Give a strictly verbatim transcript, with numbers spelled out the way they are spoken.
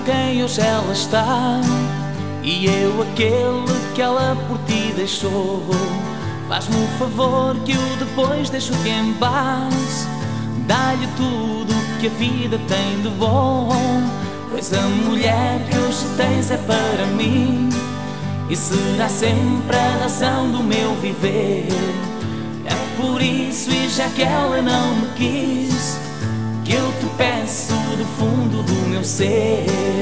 quem hoje ela está, e eu aquele que ela por ti deixou. Faz-me um favor que eu depois deixo-te em paz. Dá-lhe tudo que a vida tem de bom, pois a mulher que hoje tens é para mim e será sempre a razão do meu viver. É por isso, e já que ela não me quis, que eu te peço do fundo do meu ser.